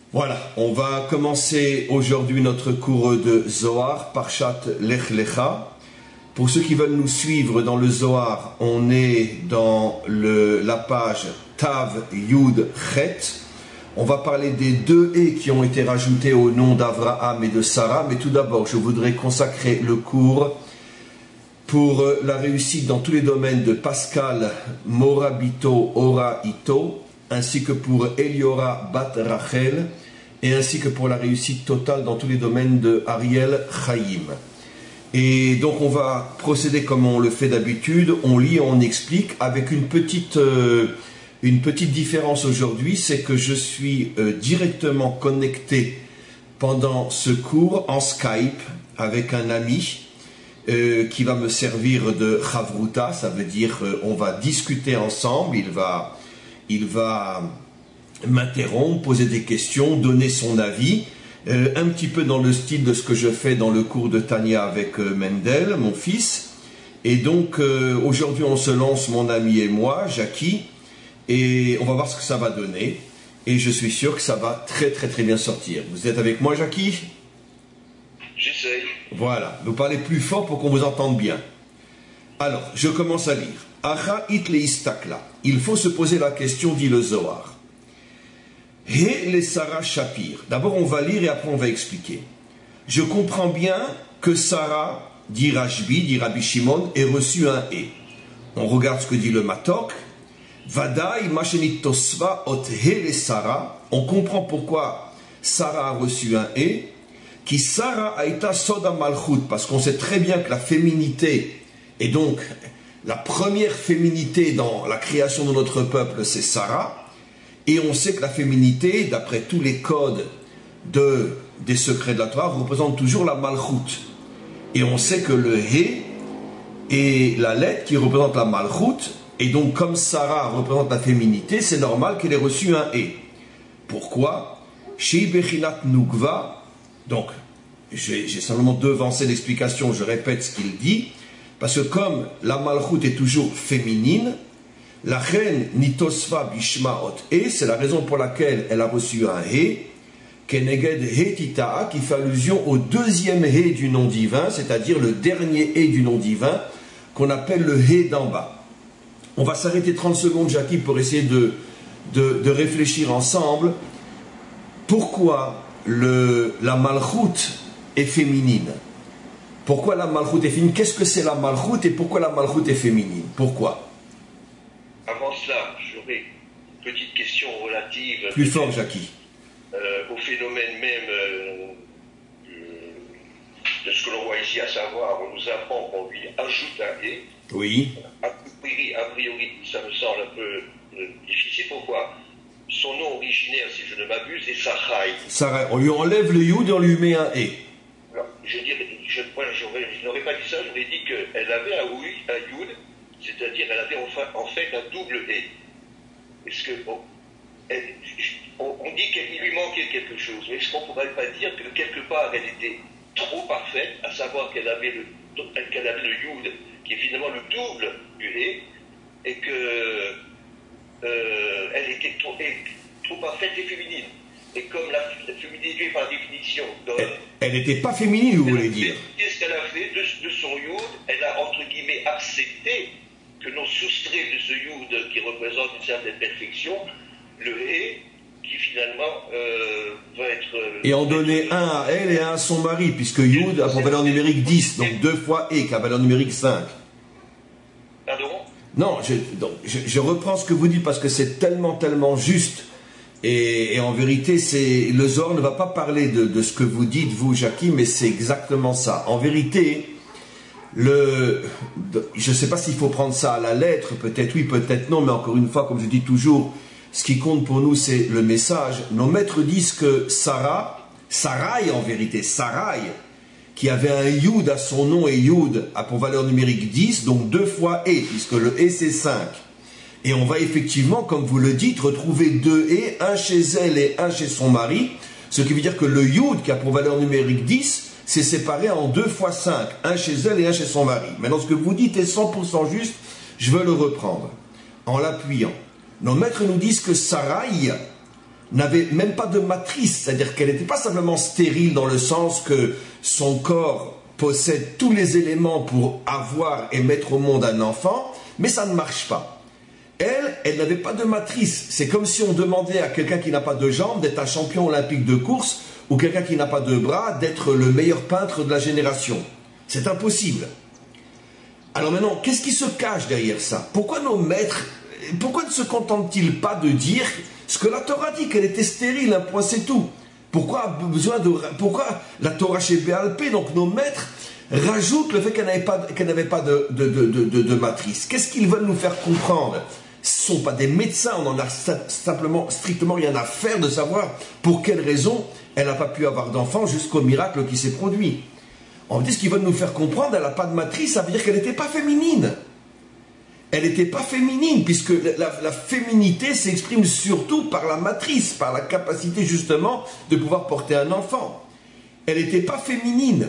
Voilà, on va commencer aujourd'hui notre cours de Zohar, Parshat Lech Lecha. Pour ceux qui veulent nous suivre dans le Zohar, on est dans la page Tav Yud Chet. On va parler des deux et qui ont été rajoutés au nom d'Avraham et de Sarah. Mais tout d'abord, je voudrais consacrer le cours pour la réussite dans tous les domaines de Pascal Morabito Ora Ito, ainsi que pour Eliora Bat Rachel, et ainsi que pour la réussite totale dans tous les domaines de Ariel Chaim. Et donc on va procéder comme on le fait d'habitude, on lit, on explique, avec une petite différence aujourd'hui, c'est que je suis directement connecté pendant ce cours en Skype avec un ami qui va me servir de Chavruta, ça veut dire on va discuter ensemble, il va m'interrompre, poser des questions, donner son avis, un petit peu dans le style de ce que je fais dans le cours de Tania avec Mendel, mon fils. Et donc aujourd'hui on se lance, mon ami et moi, Jackie, et on va voir ce que ça va donner. Et je suis sûr que ça va très très très bien sortir. Vous êtes avec moi, Jackie? J'essaye. Voilà, vous parlez plus fort pour qu'on vous entende bien. Alors, je commence à lire. Acha it leistakla. Il faut se poser la question, dit le Zohar. He le Sarah Shapir. D'abord, on va lire et après on va expliquer. Je comprends bien que Sarah, dit Rashbi, dit Rabbi Shimon, ait reçu un he. On regarde ce que dit le Matok. Vadaï machenit tosva ot he le Sarah. On comprend pourquoi Sarah a reçu un he. Qui Sarah aïta soda malchut, parce qu'on sait très bien que la féminité, et donc la première féminité dans la création de notre peuple, c'est Sarah, et on sait que la féminité, d'après tous les codes des secrets de la Torah, représente toujours la malchut. Et on sait que le he est la lettre qui représente la malchut, et donc comme Sarah représente la féminité, c'est normal qu'elle ait reçu un he. Pourquoi? Shei bechinat nukva. Donc, j'ai simplement devancé l'explication, je répète ce qu'il dit, parce que comme la malchut est toujours féminine, la reine nitosva bishma ot e, c'est la raison pour laquelle elle a reçu un he, keneged he tita'a, qui fait allusion au deuxième he du nom divin, c'est-à-dire le dernier he du nom divin, qu'on appelle le he d'en bas. On va s'arrêter 30 secondes, Jackie, pour essayer de réfléchir ensemble. Pourquoi la malchut est féminine? Pourquoi la malchut est féminine? Qu'est-ce que c'est la malchut et pourquoi la malchut est féminine? Pourquoi? Avant cela, j'aurais une petite question relative plus fort, Jackie, au phénomène même de ce que l'on voit ici, à savoir, on nous apprend qu'on lui ajoute un et. Oui. A priori, ça me semble un peu difficile. Pourquoi? Son nom originaire, si je ne m'abuse, est Sarai. Sarai. On lui enlève le yud et on lui met un et. Alors, je n'aurais pas dit ça, j'aurais dit qu'elle avait un yud, c'est-à-dire elle avait en fait un double et. Est-ce que on dit qu'il lui manquait quelque chose, mais est-ce qu'on ne pourrait pas dire que quelque part elle était trop parfaite, à savoir qu'elle avait le yud, qui est finalement le double du et que elle était trop parfaite et féminine. Et comme la féminité, par définition, elle n'était pas féminine, vous voulez dire? Qu'est-ce qu'elle a fait de son yud? Elle a, entre guillemets, accepté que l'on soustrait de ce yud qui représente une certaine perfection, le he, qui finalement va être... et en donner un à elle et un à son mari, puisque yud a pour valeur numérique 10, donc 2 fois e, qui a valeur numérique 5. Pardon? Non, je reprends ce que vous dites parce que c'est tellement juste. Et en vérité, le Zohar ne va pas parler de ce que vous dites, vous, Jackie, mais c'est exactement ça. En vérité, je ne sais pas s'il faut prendre ça à la lettre, peut-être oui, peut-être non, mais encore une fois, comme je dis toujours, ce qui compte pour nous, c'est le message. Nos maîtres disent que Sarai en vérité, Sarai, qui avait un yud à son nom et yud a pour valeur numérique 10, donc 2 fois e, puisque le e c'est 5. Et on va effectivement, comme vous le dites, retrouver 2 e, un chez elle et un chez son mari, ce qui veut dire que le yud qui a pour valeur numérique 10, c'est séparé en 2 fois 5, un chez elle et un chez son mari. Maintenant, ce que vous dites est 100% juste, je veux le reprendre, en l'appuyant. Nos maîtres nous disent que Sarai n'avait même pas de matrice, c'est-à-dire qu'elle n'était pas simplement stérile dans le sens que son corps possède tous les éléments pour avoir et mettre au monde un enfant, mais ça ne marche pas. Elle n'avait pas de matrice. C'est comme si on demandait à quelqu'un qui n'a pas de jambes d'être un champion olympique de course, ou quelqu'un qui n'a pas de bras d'être le meilleur peintre de la génération. C'est impossible. Alors maintenant, qu'est-ce qui se cache derrière ça? Pourquoi nos maîtres, pourquoi ne se contentent-ils pas de dire ce que la Torah dit, qu'elle était stérile, un point c'est tout? Pourquoi la Torah chez Béalpé, donc nos maîtres, rajoutent le fait qu'elle n'avait pas de matrice? Qu'est-ce qu'ils veulent nous faire comprendre? Ce ne sont pas des médecins, on en a strictement rien à faire de savoir pour quelle raison elle n'a pas pu avoir d'enfant jusqu'au miracle qui s'est produit. On dit ce qu'ils veulent nous faire comprendre, elle n'a pas de matrice, ça veut dire qu'elle n'était pas féminine. Elle n'était pas féminine, puisque la féminité s'exprime surtout par la matrice, par la capacité justement de pouvoir porter un enfant. Elle n'était pas féminine.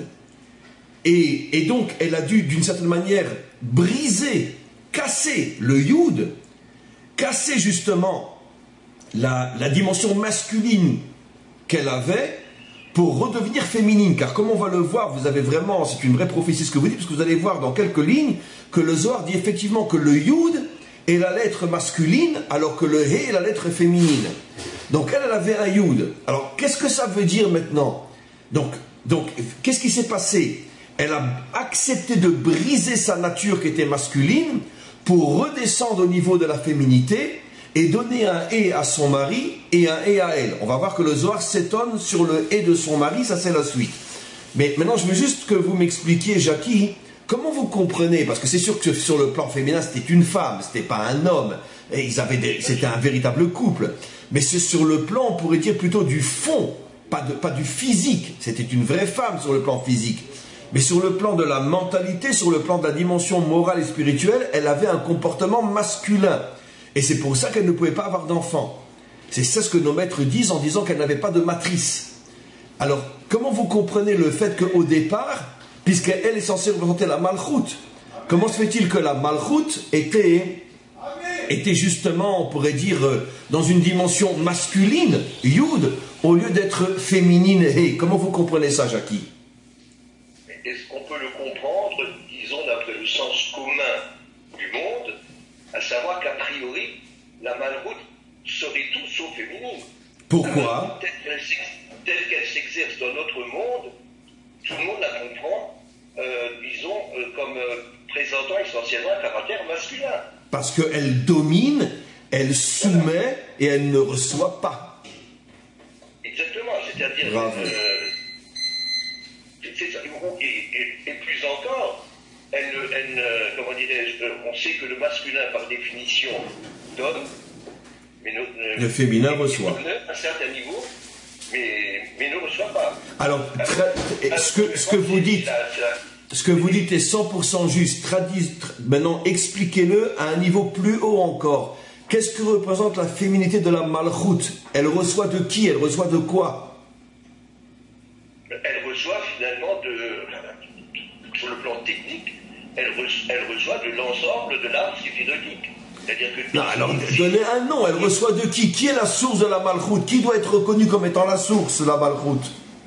Et donc, elle a dû, d'une certaine manière, briser, casser le Yud, casser justement la dimension masculine qu'elle avait pour redevenir féminine. Car comme on va le voir, vous avez vraiment, c'est une vraie prophétie ce que vous dites, parce que vous allez voir dans quelques lignes que le Zohar dit effectivement que le Yud est la lettre masculine, alors que le He est la lettre féminine. Donc elle avait un Yud. Alors qu'est-ce que ça veut dire maintenant? Donc qu'est-ce qui s'est passé? Elle a accepté de briser sa nature qui était masculine pour redescendre au niveau de la féminité et donner un « et » à son mari et un « et » à elle. On va voir que le Zohar s'étonne sur le « et » de son mari, ça c'est la suite. Mais maintenant, je veux juste que vous m'expliquiez, Jackie, comment vous comprenez, parce que c'est sûr que sur le plan féminin, c'était une femme, c'était pas un homme, et c'était un véritable couple. Mais c'est sur le plan, on pourrait dire plutôt du fond, pas du physique. C'était une vraie femme sur le plan physique. Mais sur le plan de la mentalité, sur le plan de la dimension morale et spirituelle, elle avait un comportement masculin. Et c'est pour ça qu'elle ne pouvait pas avoir d'enfant. C'est ça ce que nos maîtres disent en disant qu'elle n'avait pas de matrice. Alors, comment vous comprenez le fait qu'au départ, puisqu'elle est censée représenter la Malchut, comment se fait-il que la Malchut était justement, on pourrait dire, dans une dimension masculine, Yud, au lieu d'être féminine, He? Comment vous comprenez ça, Jackie? Est-ce qu'on peut le comprendre, disons, d'après le sens commun du monde, à savoir qu'a priori, la Malchut serait tout sauf féminine. Pourquoi? Telle qu'elle s'exerce dans notre monde, tout le monde la comprend, disons, comme présentant essentiellement un caractère masculin. Parce qu'elle domine, elle soumet et elle ne reçoit pas. Exactement, c'est-à-dire... et plus encore, comment dirais-je, on sait que le masculin, par définition, donne, mais le féminin reçoit. À un certain niveau, mais ne reçoit pas. Alors, ce que vous dites est 100% juste. Maintenant, expliquez-le à un niveau plus haut encore. Qu'est-ce que représente la féminité de la Malchut? Elle reçoit de qui? Elle reçoit de quoi? Elle reçoit finalement sur le plan technique, elle reçoit de l'ensemble de l'arbre séphironique. C'est-à-dire que... Non, alors, donnez un nom, elle reçoit de qui? Qui est la source de la Malchut? Qui doit être reconnu comme étant la source de la Malchut?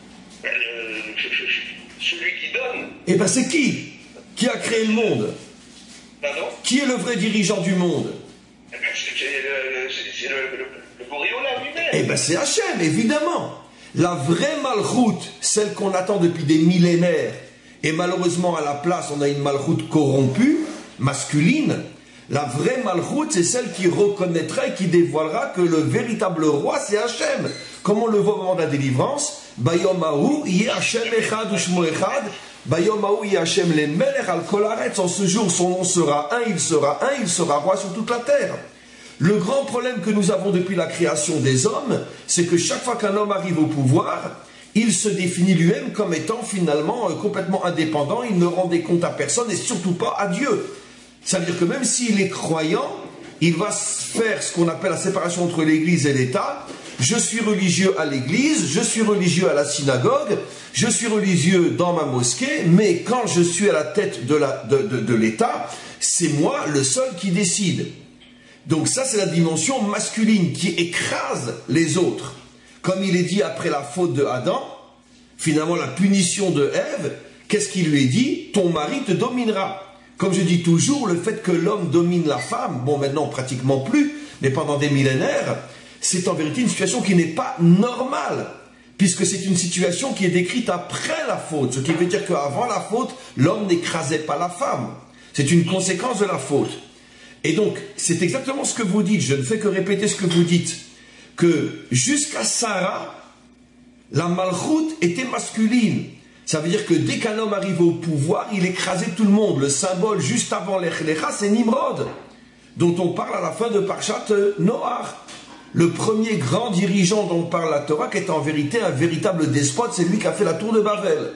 Celui qui donne. Eh bien, c'est qui? Qui a créé le monde? Pardon? Qui est le vrai dirigeant du monde? Eh bien, c'est le Boréola lui-même. Eh bien, c'est Hachem, évidemment. La vraie Malchut, celle qu'on attend depuis des millénaires, et malheureusement à la place on a une Malchut corrompue, masculine. La vraie Malchut, c'est celle qui reconnaîtra et qui dévoilera que le véritable roi, c'est Hachem. Comme on le voit au moment de la délivrance, Bayom Haou, Yeh Hachem Echad Ushmo Echad, Bayom Haou, Yeh Hachem le Melech al Kol Haaretz. En ce jour, son nom sera un, il sera roi sur toute la terre. Le grand problème que nous avons depuis la création des hommes, c'est que chaque fois qu'un homme arrive au pouvoir, il se définit lui-même comme étant finalement complètement indépendant, il ne rend des comptes à personne et surtout pas à Dieu. Ça veut dire que même s'il est croyant, il va faire ce qu'on appelle la séparation entre l'Église et l'État. Je suis religieux à l'Église, je suis religieux à la synagogue, je suis religieux dans ma mosquée, mais quand je suis à la tête de l'État, c'est moi le seul qui décide. Donc ça, c'est la dimension masculine qui écrase les autres. Comme il est dit après la faute de Adam, finalement la punition de Ève, qu'est-ce qu'il lui est dit? Ton mari te dominera. Comme je dis toujours, le fait que l'homme domine la femme, bon maintenant pratiquement plus, mais pendant des millénaires, c'est en vérité une situation qui n'est pas normale, puisque c'est une situation qui est décrite après la faute, ce qui veut dire qu'avant la faute, l'homme n'écrasait pas la femme. C'est une conséquence de la faute. Et donc, c'est exactement ce que vous dites, je ne fais que répéter ce que vous dites, que jusqu'à Sarah, la malchoute était masculine. Ça veut dire que dès qu'un homme arrivait au pouvoir, il écrasait tout le monde. Le symbole juste avant l'Echlecha, c'est Nimrod, dont on parle à la fin de Parshat Noach. Le premier grand dirigeant dont parle la Torah, qui est en vérité un véritable despote, c'est lui qui a fait la tour de Babel.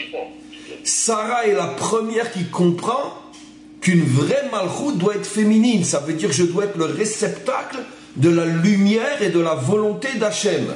Sarah est la première qui comprend qu'une vraie malchoute doit être féminine. Ça veut dire que je dois être le réceptacle de la lumière et de la volonté d'Hachem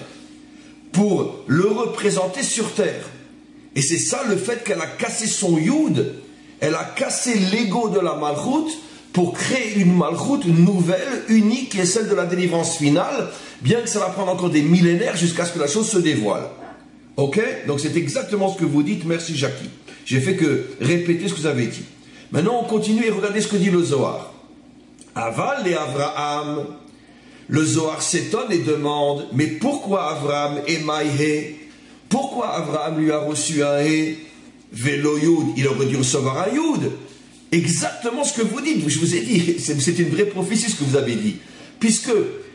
pour le représenter sur terre. Et c'est ça le fait qu'elle a cassé son Yud, elle a cassé l'ego de la malchoute pour créer une malchoute nouvelle, unique, qui est celle de la délivrance finale, bien que ça va prendre encore des millénaires jusqu'à ce que la chose se dévoile. Ok? Donc c'est exactement ce que vous dites, merci Jackie. J'ai fait que répéter ce que vous avez dit. Maintenant on continue et regardez ce que dit le Zohar. Aval et Avraham. Le Zohar s'étonne et demande, mais pourquoi Avraham et Maïhe? Pourquoi Avraham lui a reçu un He? Vélo Yud, il aurait dû recevoir un Yud. Exactement ce que vous dites, je vous ai dit, c'est une vraie prophétie ce que vous avez dit. Puisque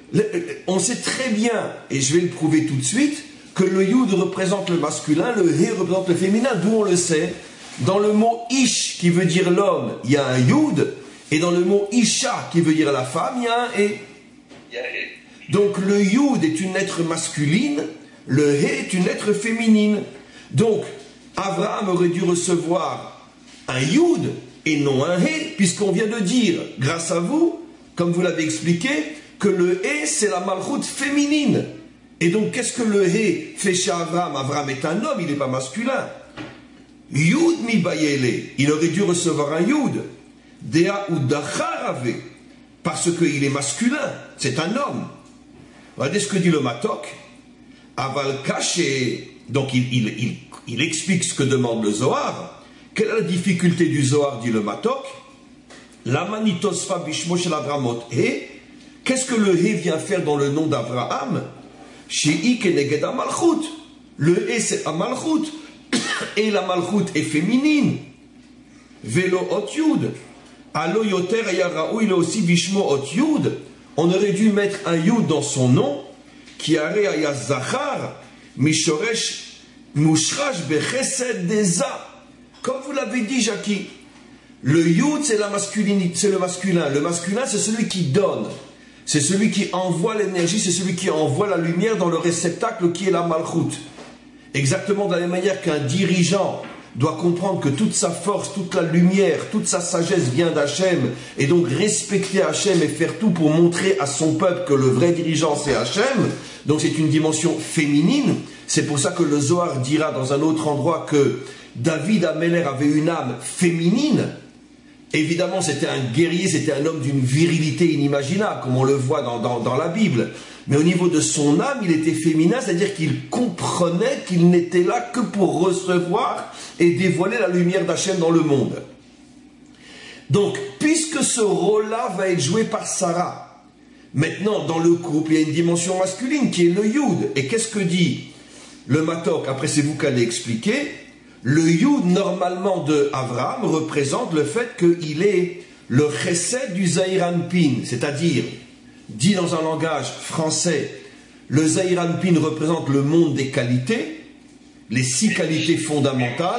on sait très bien, et je vais le prouver tout de suite, que le Yud représente le masculin, le He représente le féminin, d'où on le sait. Dans le mot Ish, qui veut dire l'homme, il y a un Yud, et dans le mot Isha, qui veut dire la femme, il y a un He. Donc le Yud est une lettre masculine, le He est une lettre féminine. Donc Avraham aurait dû recevoir un Yud et non un He, puisqu'on vient de dire, grâce à vous, comme vous l'avez expliqué, que le He c'est la malchoute féminine. Et donc qu'est-ce que le He fait chez Avraham? Avraham est un homme, il n'est pas masculin. Yud mi bayele, il aurait dû recevoir un Yud. Dea ou dacharave, parce qu'il est masculin, c'est un homme. Regardez ce que dit le Matok. Aval caché, donc il explique ce que demande le Zohar. Quelle est la difficulté du Zohar, dit le Matok? La manitosfa bishmo shel Avramot. Et qu'est-ce que le He vient faire dans le nom d'Abraham? Shei keneged amalchut. Le He c'est amalchut. Et la malchut est féminine. Velo ot yud. Alo yoter ayarao, il a aussi bishmo ot yud. On aurait dû mettre un yud dans son nom. Qui a aya zachar mishoresh mushrash bechesed deza. Comme vous l'avez dit, Jackie, le yud c'est la masculinité, c'est le masculin. Le masculin c'est celui qui donne, c'est celui qui envoie l'énergie, c'est celui qui envoie la lumière dans le réceptacle qui est la malchoute. Exactement de la même manière qu'un dirigeant doit comprendre que toute sa force, toute la lumière, toute sa sagesse vient d'Hachem, et donc respecter Hachem et faire tout pour montrer à son peuple que le vrai dirigeant c'est Hachem. Donc c'est une dimension féminine. C'est pour ça que le Zohar dira dans un autre endroit que David Améler avait une âme féminine. Évidemment c'était un guerrier, c'était un homme d'une virilité inimaginable, comme on le voit dans la Bible. Mais au niveau de son âme, il était féminin, c'est-à-dire qu'il comprenait qu'il n'était là que pour recevoir et dévoiler la lumière d'Hachem dans le monde. Donc, puisque ce rôle-là va être joué par Sarah, maintenant, dans le couple, il y a une dimension masculine qui est le Yud. Et qu'est-ce que dit le Matok? Après, c'est vous qui allez expliquer. Le Yud, normalement, de Avraham, représente le fait qu'il est le chesed du Zahir Anpin, c'est-à-dire, dit dans un langage français, le Zahir Anpin représente le monde des qualités, les 6 qualités fondamentales,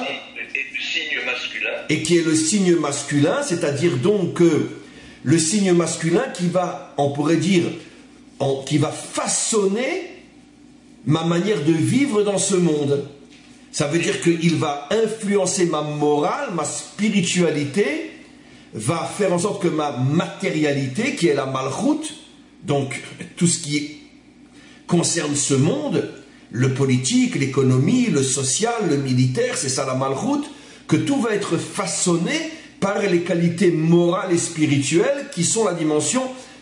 et qui est le signe masculin, c'est-à-dire donc que le signe masculin qui va, on pourrait dire, qui va façonner ma manière de vivre dans ce monde. Ça veut dire qu'il va influencer ma morale, ma spiritualité, va faire en sorte que ma matérialité, qui est la malchoute, donc tout ce qui concerne ce monde, le politique, l'économie, le social, le militaire, c'est ça la malchoute, que tout va être façonné par les qualités morales et spirituelles qui sont la dimension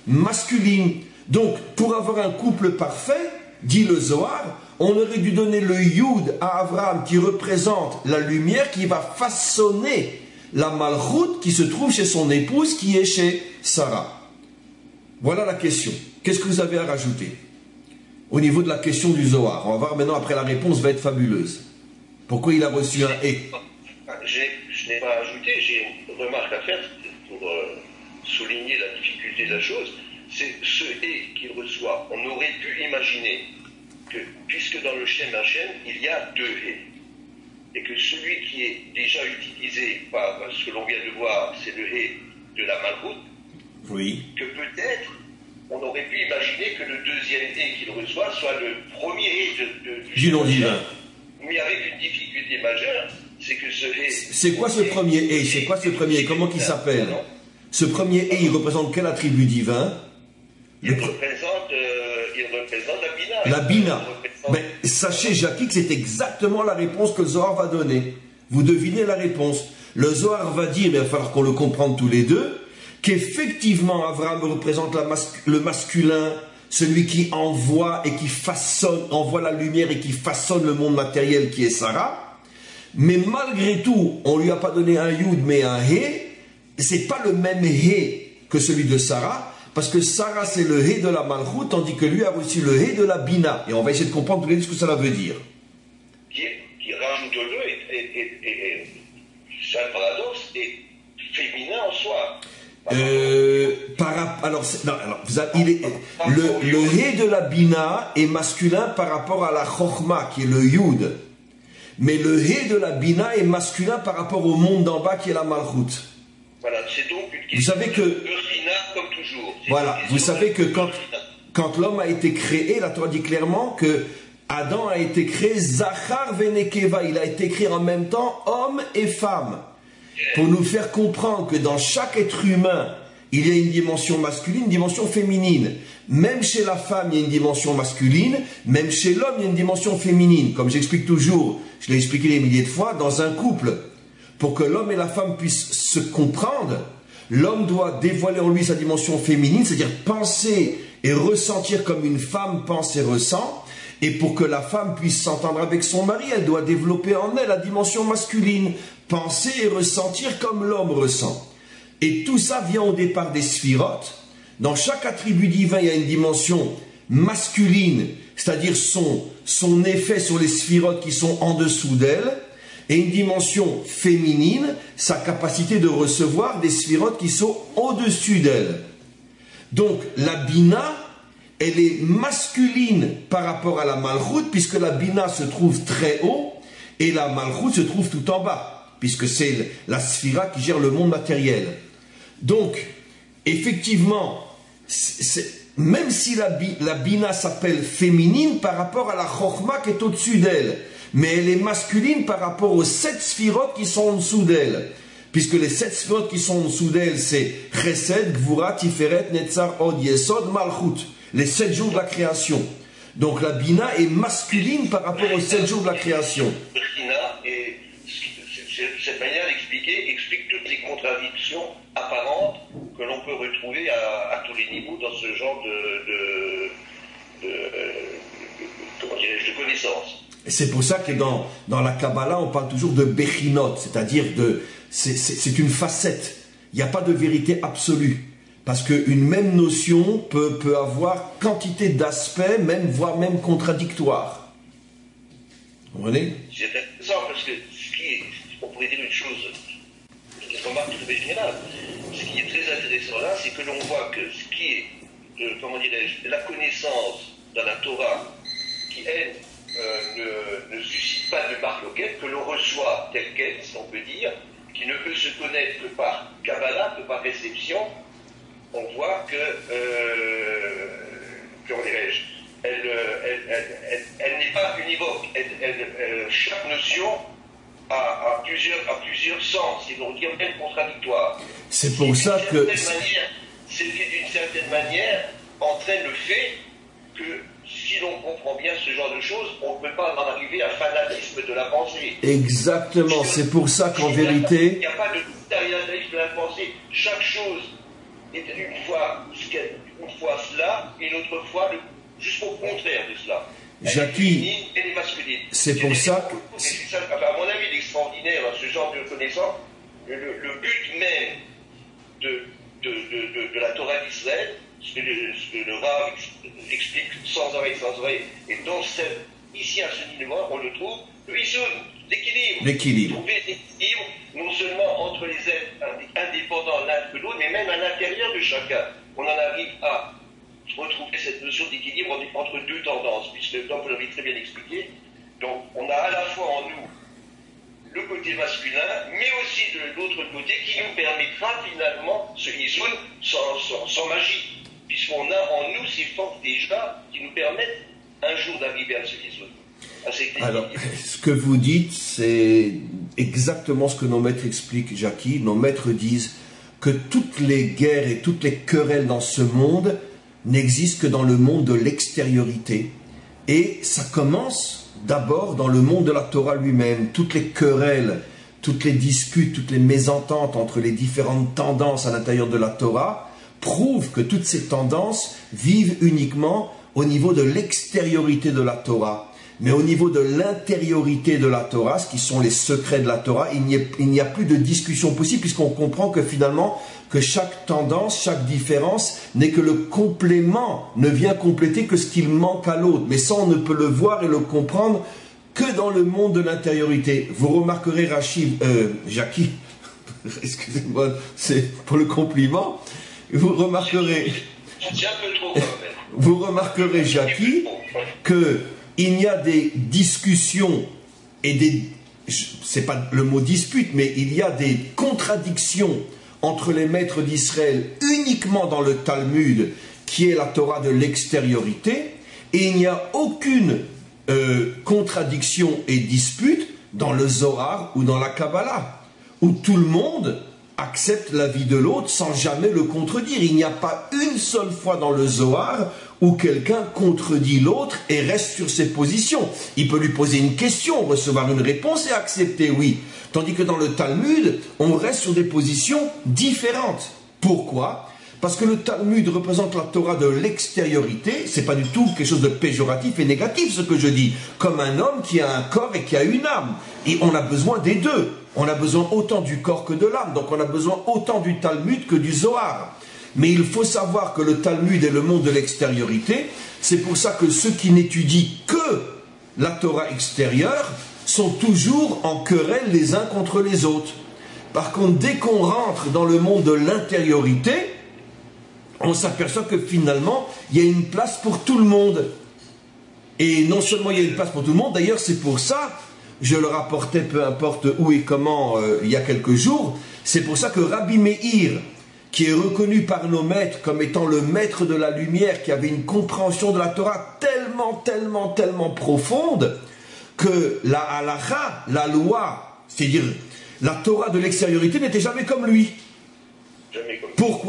masculine. Donc, pour avoir un couple parfait, dit le Zohar, on aurait dû donner le Yud à Abraham qui représente la lumière qui va façonner la Malchut qui se trouve chez son épouse qui est chez Sarah. Voilà la question. Qu'est-ce que vous avez à rajouter au niveau de la question du Zohar? On va voir maintenant, après la réponse va être fabuleuse. Pourquoi il a reçu un « et » Je n'ai pas ajouté, j'ai une remarque à faire pour souligner la difficulté de la chose. C'est ce « et » qu'il reçoit. On aurait pu imaginer que, puisque dans le Shem Hashem, il y a deux « et », et que celui qui est déjà utilisé par ce que l'on vient de voir, c'est le « et » de la Malchut, oui. Que peut-être on aurait pu imaginer que le deuxième « et » qu'il reçoit soit le premier « et » du nom divin. Mais avec une difficulté majeure, c'est que ce « et ». C'est quoi ce premier « et » ? C'est quoi ce premier « et » ? Comment il s'appelle ? Ce premier « et », il représente quel attribut divin ? Il représente la Bina. La Bina. Mais sachez, Jackie, que c'est exactement la réponse que le Zohar va donner. Vous devinez la réponse. Le Zohar va dire, mais il va falloir qu'on le comprenne tous les deux, qu'effectivement, Abraham représente le masculin, celui qui envoie et qui façonne, envoie la lumière et qui façonne le monde matériel qui est Sarah. Mais malgré tout, on ne lui a pas donné un Yud, mais un He. C'est pas le même He que celui de Sarah, parce que Sarah, c'est le He de la Malchut, tandis que lui a reçu le He de la Bina. Et on va essayer de comprendre tous les deux ce que cela veut dire. Qui rajoute le et c'est un paradoxe, et féminin en soi. Le He de la Bina est masculin par rapport à la Chochma, qui est le Yud. Mais le He de la Bina est masculin par rapport au monde d'en bas, qui est la Malchut. Voilà, c'est donc une question vous savez que, comme toujours. Voilà, vous savez que quand l'homme a été créé, la Torah dit clairement que Adam a été créé Zachar Venekeva, il a été créé en même temps homme et femme. Pour nous faire comprendre que dans chaque être humain, il y a une dimension masculine, une dimension féminine. Même chez la femme, il y a une dimension masculine, même chez l'homme, il y a une dimension féminine. Comme j'explique toujours, je l'ai expliqué des milliers de fois, dans un couple, pour que l'homme et la femme puissent se comprendre, l'homme doit dévoiler en lui sa dimension féminine, c'est-à-dire penser et ressentir comme une femme pense et ressent. Et pour que la femme puisse s'entendre avec son mari, elle doit développer en elle la dimension masculine, penser et ressentir comme l'homme ressent. Et tout ça vient au départ des sphirotes. Dans chaque attribut divin, il y a une dimension masculine, c'est-à-dire son effet sur les sphirotes qui sont en dessous d'elle, et une dimension féminine, sa capacité de recevoir des sphirotes qui sont au-dessus d'elle. Donc la Bina, elle est masculine par rapport à la Malchut, puisque la Bina se trouve très haut, et la Malchut se trouve tout en bas, puisque c'est la Sphira qui gère le monde matériel. Donc, effectivement, même si la Bina s'appelle féminine par rapport à la Chochma qui est au-dessus d'elle, mais elle est masculine par rapport aux 7 sphirotes qui sont en dessous d'elle. Puisque les 7 sphirotes qui sont en dessous d'elle, c'est Chesed, Gvura, Tiferet, Netzar, Od, Yesod, Malchut. Les 7 jours de la création. Donc la Bina est masculine par rapport aux 7 jours de la création. Et cette manière d'expliquer explique toutes les contradictions apparentes que l'on peut retrouver à tous les niveaux dans ce genre de connaissances. Et c'est pour ça que dans la Kabbalah, on parle toujours de Bechinot, c'est-à-dire c'est une facette. Il n'y a pas de vérité absolue. Parce qu'une même notion peut avoir quantité d'aspects, voire même contradictoires. Vous comprenez ? C'est intéressant parce que on pourrait dire une chose, une remarque tout à fait générale. Ce qui est très intéressant là, c'est que l'on voit que ce qui est, la connaissance dans la Torah, qui elle ne suscite pas de marloquette, que l'on reçoit telle qu'elle, si on peut dire, qui ne peut se connaître que par Kabbalah, que par réception. On voit que, comment dirais-je, elle n'est pas univoque. Chaque notion a plusieurs sens, et donc même contradictoire. C'est pour ça que... C'est d'une certaine manière entraîne le fait que si l'on comprend bien ce genre de choses, on ne peut pas en arriver à fanatisme de la pensée. Exactement, c'est pour ça qu'en vérité... Il n'y a pas de fanatisme de la pensée. Chaque chose est une fois ce qu'elle une fois cela, et l'autre fois jusqu'au contraire de cela. Jackie, c'est pour ça que... À mon avis, l'extraordinaire, ce genre de connaissance, le but même de la Torah d'Israël, ce que le Rav explique sans arrêt, et donc ici à ce niveau, on le trouve, le Isoun, l'équilibre. Trouver l'équilibre, non seulement entre les êtres indépendants l'un que l'autre, mais même à l'intérieur de chacun. On en arrive à retrouver cette notion d'équilibre entre deux tendances, puisque, comme vous l'avez très bien expliqué, donc on a à la fois en nous le côté masculin, mais aussi de l'autre côté qui nous permettra finalement ce Isoun sans magie, puisqu'on a en nous ces forces déjà qui nous permettent un jour d'arriver à ce Isoun. Alors, ce que vous dites, c'est exactement ce que nos maîtres expliquent, Jackie. Nos maîtres disent que toutes les guerres et toutes les querelles dans ce monde n'existent que dans le monde de l'extériorité. Et ça commence d'abord dans le monde de la Torah lui-même. Toutes les querelles, toutes les disputes, toutes les mésententes entre les différentes tendances à l'intérieur de la Torah prouvent que toutes ces tendances vivent uniquement au niveau de l'extériorité de la Torah. Mais au niveau de l'intériorité de la Torah, ce qui sont les secrets de la Torah, il n'y a plus de discussion possible, puisqu'on comprend que finalement, que chaque tendance, chaque différence n'est que le complément, ne vient compléter que ce qu'il manque à l'autre. Mais ça, on ne peut le voir et le comprendre que dans le monde de l'intériorité. Vous remarquerez, Jackie, excusez-moi, c'est pour le compliment, vous remarquerez, Jackie, que il y a des discussions et c'est pas le mot dispute, mais il y a des contradictions entre les maîtres d'Israël uniquement dans le Talmud, qui est la Torah de l'extériorité, et il n'y a aucune contradiction et dispute dans le Zohar ou dans la Kabbalah, où tout le monde accepte l'avis de l'autre sans jamais le contredire. Il n'y a pas une seule fois dans le Zohar où quelqu'un contredit l'autre et reste sur ses positions. Il peut lui poser une question, recevoir une réponse et accepter, oui. Tandis que dans le Talmud, on reste sur des positions différentes. Pourquoi ? Parce que le Talmud représente la Torah de l'extériorité. C'est pas du tout quelque chose de péjoratif et négatif ce que je dis. Comme un homme qui a un corps et qui a une âme. Et on a besoin des deux. On a besoin autant du corps que de l'âme. Donc on a besoin autant du Talmud que du Zohar. Mais il faut savoir que le Talmud est le monde de l'extériorité. C'est pour ça que ceux qui n'étudient que la Torah extérieure sont toujours en querelle les uns contre les autres. Par contre, dès qu'on rentre dans le monde de l'intériorité, on s'aperçoit que finalement, il y a une place pour tout le monde. Et non seulement il y a une place pour tout le monde, d'ailleurs c'est pour ça, je le rapportais peu importe où et comment il y a quelques jours, c'est pour ça que Rabbi Meir, qui est reconnu par nos maîtres comme étant le maître de la lumière, qui avait une compréhension de la Torah tellement profonde, que la halacha, la loi, c'est-à-dire la Torah de l'extériorité n'était jamais comme lui. Pourquoi ?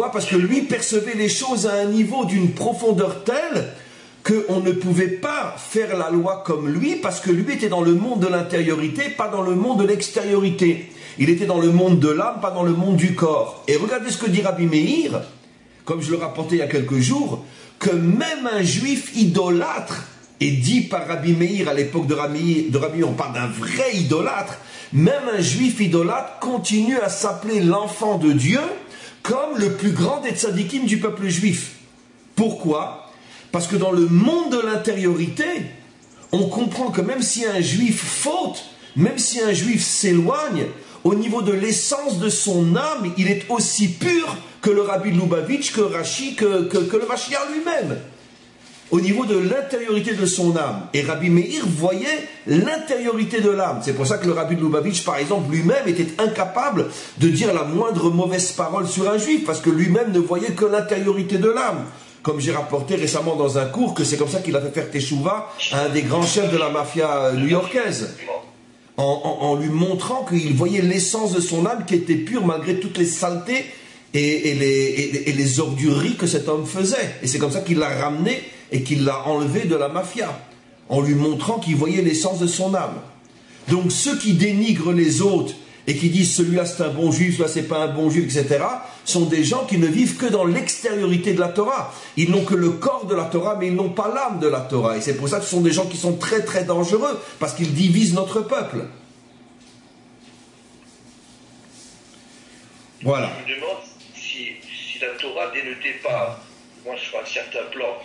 Parce que lui percevait les choses à un niveau d'une profondeur telle qu'on ne pouvait pas faire la loi comme lui, parce que lui était dans le monde de l'intériorité, pas dans le monde de l'extériorité. Il était dans le monde de l'âme, pas dans le monde du corps. Et regardez ce que dit Rabbi Meir, comme je le rapportais il y a quelques jours, que même un juif idolâtre, et dit par Rabbi Meir à l'époque de Rabbi Meir, on parle d'un vrai idolâtre, même un juif idolâtre continue à s'appeler l'enfant de Dieu, comme le plus grand des tzadikim du peuple juif. Pourquoi ? Parce que dans le monde de l'intériorité, on comprend que même si un juif faute, même si un juif s'éloigne, au niveau de l'essence de son âme, il est aussi pur que le Rabbi de Lubavitch, que Rashi, que le Mashiach lui-même. Au niveau de l'intériorité de son âme. Et Rabbi Meir voyait l'intériorité de l'âme. C'est pour ça que le Rabbi de Lubavitch, par exemple, lui-même était incapable de dire la moindre mauvaise parole sur un juif, parce que lui-même ne voyait que l'intériorité de l'âme. Comme j'ai rapporté récemment dans un cours, que c'est comme ça qu'il a fait faire teshuva à un des grands chefs de la mafia new-yorkaise. En lui montrant qu'il voyait l'essence de son âme qui était pure malgré toutes les saletés et les ordureries que cet homme faisait. Et c'est comme ça qu'il l'a ramené et qu'il l'a enlevé de la mafia, en lui montrant qu'il voyait l'essence de son âme. Donc ceux qui dénigrent les autres et qui disent celui-là c'est un bon juif, celui-là c'est pas un bon juif, etc., sont des gens qui ne vivent que dans l'extériorité de la Torah. Ils n'ont que le corps de la Torah, mais ils n'ont pas l'âme de la Torah. Et c'est pour ça que ce sont des gens qui sont très très dangereux, parce qu'ils divisent notre peuple. Voilà. Je me demande si la Torah, dès le départ, moi sur un certain plan,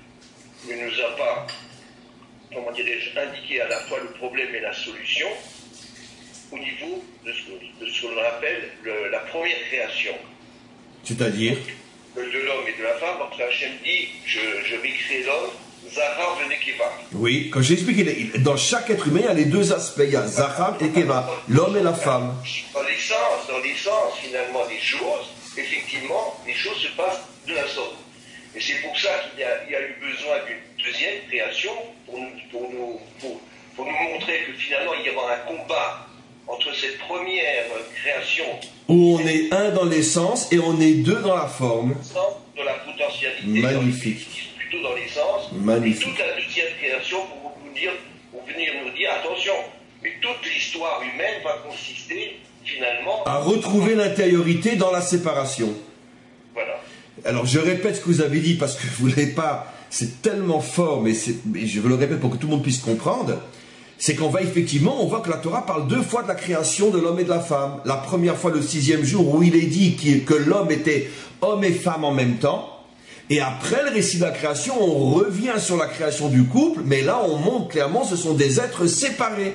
ne nous a pas, comment dirais-je, indiqué à la fois le problème et la solution, au niveau de ce qu'on appelle la première création. C'est-à-dire de l'homme et de la femme, quand Hachem dit je vais créer l'homme, Zahar et Nekeva. Oui, quand j'ai expliqué, dans chaque être humain, il y a les deux aspects, il y a Zahar et Nekeva, l'homme et la femme. Dans l'essence finalement des choses, effectivement, les choses se passent de la sorte. Et c'est pour ça qu'il y a eu besoin d'une deuxième création pour nous montrer que finalement il y aura un combat entre cette première création où on est un dans l'essence et on est deux dans la forme. Dans la potentialité. Magnifique. Plutôt dans l'essence. Magnifique. Et toute la deuxième création pour venir nous dire attention, mais toute l'histoire humaine va consister finalement à retrouver l'intériorité dans la séparation. Voilà. Alors je répète ce que vous avez dit parce que vous ne l'avez pas, c'est tellement fort, mais je le répète pour que tout le monde puisse comprendre. C'est qu'on va effectivement, on voit que la Torah parle deux fois de la création de l'homme et de la femme. La première fois, le 6e jour, où il est dit que l'homme était homme et femme en même temps. Et après le récit de la création, on revient sur la création du couple, mais là on montre clairement ce sont des êtres séparés.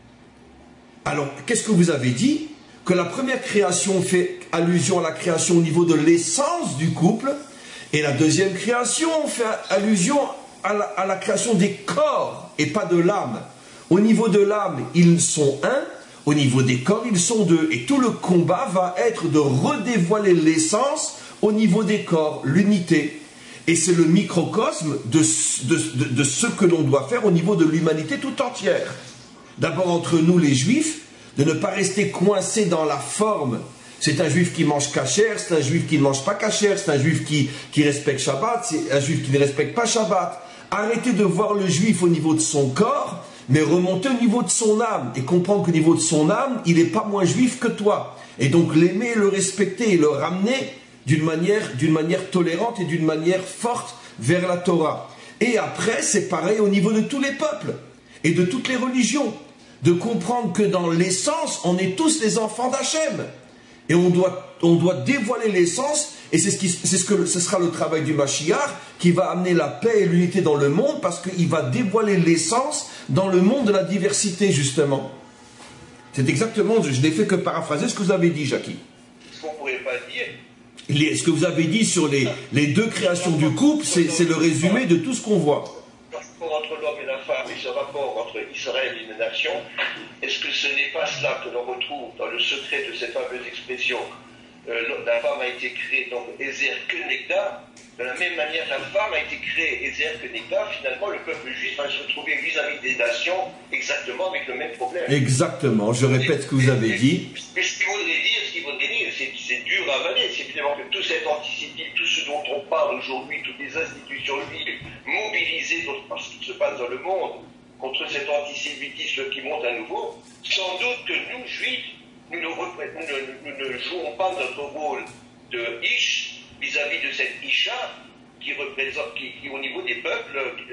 Alors, qu'est-ce que vous avez dit? Que la première création fait allusion à la création au niveau de l'essence du couple, et la deuxième création fait allusion à la création des corps, et pas de l'âme. Au niveau de l'âme, ils sont un, au niveau des corps, ils sont deux. Et tout le combat va être de redévoiler l'essence au niveau des corps, l'unité. Et c'est le microcosme de ce que l'on doit faire au niveau de l'humanité tout entière. D'abord entre nous les juifs, de ne pas rester coincés dans la forme. C'est un juif qui mange kasher, c'est un juif qui ne mange pas kasher, c'est un juif qui respecte Shabbat, c'est un juif qui ne respecte pas Shabbat. Arrêtez de voir le juif au niveau de son corps, mais remonter au niveau de son âme et comprendre qu'au niveau de son âme, il n'est pas moins juif que toi. Et donc l'aimer, le respecter et le ramener d'une manière tolérante et d'une manière forte vers la Torah. Et après, c'est pareil au niveau de tous les peuples et de toutes les religions. De comprendre que dans l'essence, on est tous les enfants d'Hachem. Et on doit dévoiler l'essence, et ce sera le travail du Mashiach, qui va amener la paix et l'unité dans le monde, parce qu'il va dévoiler l'essence dans le monde de la diversité, justement. C'est exactement, je n'ai fait que paraphraser ce que vous avez dit, Jackie. Ce qu'on ne pourrait pas dire. Ce que vous avez dit sur les deux créations du couple, c'est le résumé de tout ce qu'on voit. Le rapport entre l'homme et la femme, et ce rapport entre Israël et les nations, est-ce que ce n'est pas cela que l'on retrouve dans le secret de cette fameuse expression la femme a été créée, donc Ezer Kenegda. De la même manière, la femme a été créée Ezer Kenegda. Finalement, le peuple juif va se retrouver vis-à-vis des nations exactement avec le même problème. Exactement, je répète ce que vous avez dit. Mais ce qu'il voudrait dire, c'est dur à avaler. C'est évidemment que tout cet antisémitisme, tout ce dont on parle aujourd'hui, toutes les institutions juives mobilisées par ce qui se passe dans le monde contre cet antisémitisme qui monte à nouveau, sans doute que nous, juifs, nous ne jouons pas notre rôle de Ish vis-à-vis de cette Isha qui représente, qui au niveau des peuples,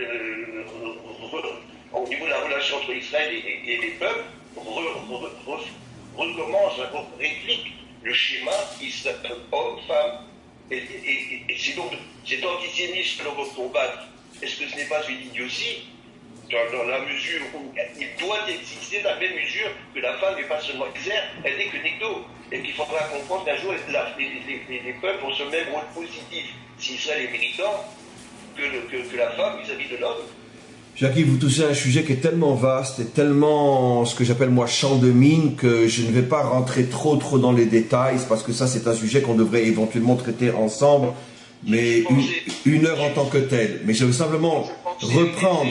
au niveau de la relation entre Israël et les peuples, recommence, réplique le schéma Israël, homme, femme. Et c'est donc cet antisémitisme que l'on veut combattre. Est-ce que ce n'est pas une idiotie? Dans la mesure où il doit exister, dans la même mesure que la femme n'est pas seulement exer, elle n'est que Negdo. Et qu'il faudra comprendre qu'un jour, les peuples ont ce même rôle positif, si Israël est militant, que la femme vis-à-vis de l'homme. Jackie, vous touchez à un sujet qui est tellement vaste et tellement, ce que j'appelle moi, champ de mine, que je ne vais pas rentrer trop dans les détails, parce que ça, c'est un sujet qu'on devrait éventuellement traiter ensemble, mais une heure en tant que tel. Mais je veux simplement reprendre...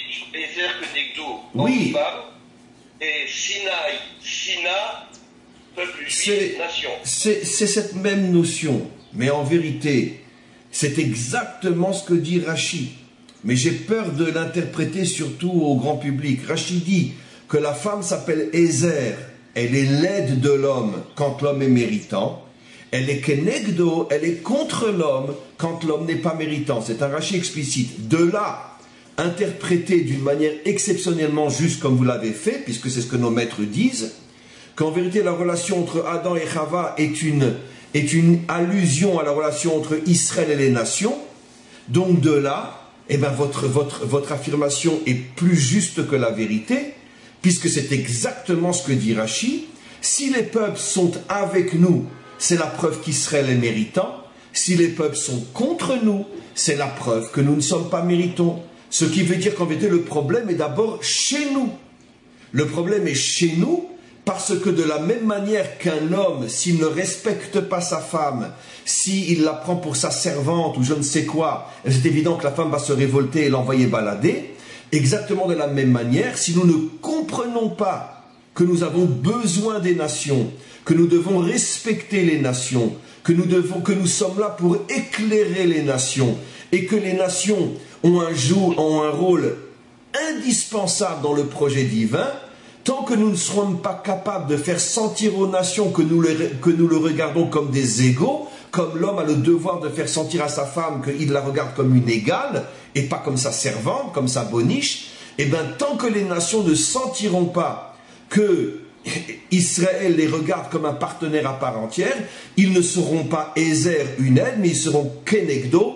Oui. Et Sina, peuple juif, nation. C'est cette même notion, mais en vérité, c'est exactement ce que dit Rashi. Mais j'ai peur de l'interpréter surtout au grand public. Rashi dit que la femme s'appelle Ezer, elle est l'aide de l'homme quand l'homme est méritant. Elle est kenegdo, elle est contre l'homme quand l'homme n'est pas méritant. C'est un Rashi explicite. De là, interprété d'une manière exceptionnellement juste comme vous l'avez fait, puisque c'est ce que nos maîtres disent, qu'en vérité la relation entre Adam et Chava est une allusion à la relation entre Israël et les nations. Donc de là, eh ben votre affirmation est plus juste que la vérité, puisque c'est exactement ce que dit Rashi. Si les peuples sont avec nous, c'est la preuve qu'Israël est méritant. Si les peuples sont contre nous, c'est la preuve que nous ne sommes pas méritants. Ce qui veut dire qu'en vérité, le problème est d'abord chez nous. Le problème est chez nous parce que de la même manière qu'un homme, s'il ne respecte pas sa femme, s'il la prend pour sa servante ou je ne sais quoi, c'est évident que la femme va se révolter et l'envoyer balader. Exactement de la même manière, si nous ne comprenons pas que nous avons besoin des nations, que nous devons respecter les nations, que nous sommes là pour éclairer les nations, et que les nations ont un rôle indispensable dans le projet divin, tant que nous ne serons pas capables de faire sentir aux nations que nous le regardons comme des égaux, comme l'homme a le devoir de faire sentir à sa femme qu'il la regarde comme une égale, et pas comme sa servante, comme sa boniche, et bien tant que les nations ne sentiront pas que Israël les regarde comme un partenaire à part entière, ils ne seront pas Ezer, une aide, mais ils seront Kenegdo,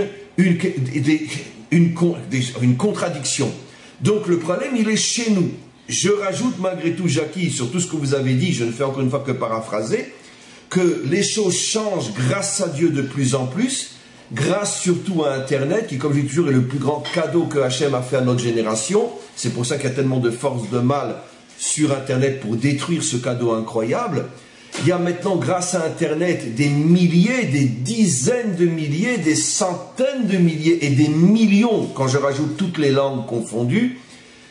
une contradiction. Donc le problème, il est chez nous. Je rajoute malgré tout, Jackie, sur tout ce que vous avez dit, je ne fais encore une fois que paraphraser, que les choses changent grâce à Dieu de plus en plus, grâce surtout à Internet, qui, comme je dis toujours, est le plus grand cadeau que Hachem a fait à notre génération. C'est pour ça qu'il y a tellement de forces de mal sur Internet pour détruire ce cadeau incroyable. Il y a maintenant, grâce à Internet, des milliers, des dizaines de milliers, des centaines de milliers et des millions, quand je rajoute toutes les langues confondues,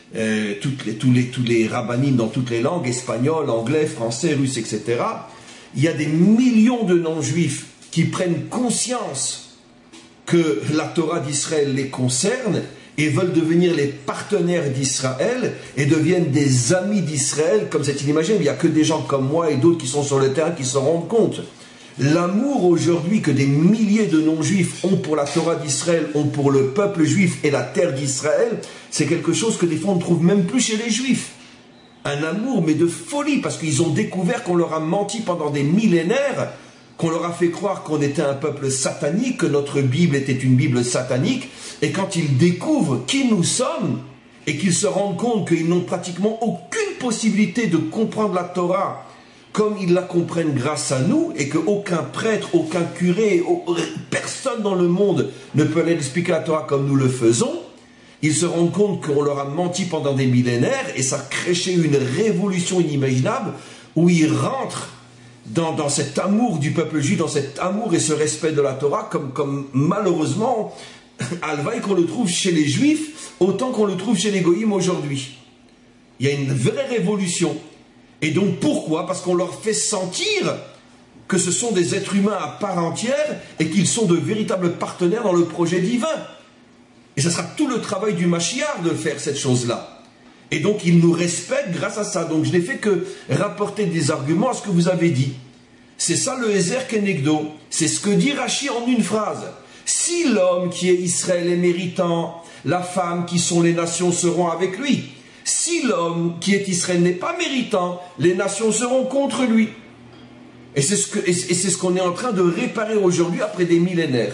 tous les rabbinim dans toutes les langues, espagnol, anglais, français, russe, etc. Il y a des millions de non-juifs qui prennent conscience que la Torah d'Israël les concerne et veulent devenir les partenaires d'Israël et deviennent des amis d'Israël, comme c'est inimaginable. Il n'y a que des gens comme moi et d'autres qui sont sur le terrain qui s'en rendent compte. L'amour aujourd'hui que des milliers de non-juifs ont pour la Torah d'Israël, ont pour le peuple juif et la terre d'Israël, c'est quelque chose que des fois on ne trouve même plus chez les juifs. Un amour, mais de folie, parce qu'ils ont découvert qu'on leur a menti pendant des millénaires, qu'on leur a fait croire qu'on était un peuple satanique, que notre Bible était une Bible satanique, et quand ils découvrent qui nous sommes, et qu'ils se rendent compte qu'ils n'ont pratiquement aucune possibilité de comprendre la Torah comme ils la comprennent grâce à nous, et qu'aucun prêtre, aucun curé, personne dans le monde ne peut aller expliquer la Torah comme nous le faisons, ils se rendent compte qu'on leur a menti pendant des millénaires, et ça crée une révolution inimaginable, où ils rentrent dans cet amour du peuple juif, dans cet amour et ce respect de la Torah, comme malheureusement, Alvaï, qu'on le trouve chez les juifs, autant qu'on le trouve chez les goïms aujourd'hui. Il y a une vraie révolution. Et donc pourquoi? Parce qu'on leur fait sentir que ce sont des êtres humains à part entière et qu'ils sont de véritables partenaires dans le projet divin. Et ce sera tout le travail du Mashiach de faire cette chose-là. Et donc ils nous respectent grâce à ça. Donc je n'ai fait que rapporter des arguments à ce que vous avez dit. C'est ça le Ezer Kenegdo. C'est ce que dit Rashi en une phrase. Si l'homme qui est Israël est méritant, la femme qui sont les nations seront avec lui. Si l'homme qui est Israël n'est pas méritant, les nations seront contre lui. Et c'est ce qu'on est en train de réparer aujourd'hui après des millénaires.